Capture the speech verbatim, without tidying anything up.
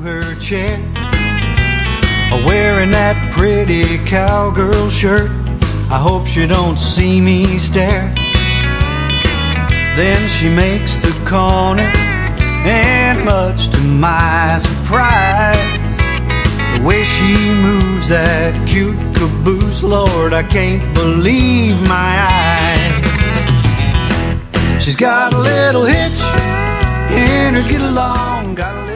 her chair, wearing that pretty cowgirl shirt. I hope she don't see me stare. Then she makes the corner, and much to my surprise, the way she moves that cute caboose, Lord, I can't believe my eyes. She's got a little hitch in her get along, got a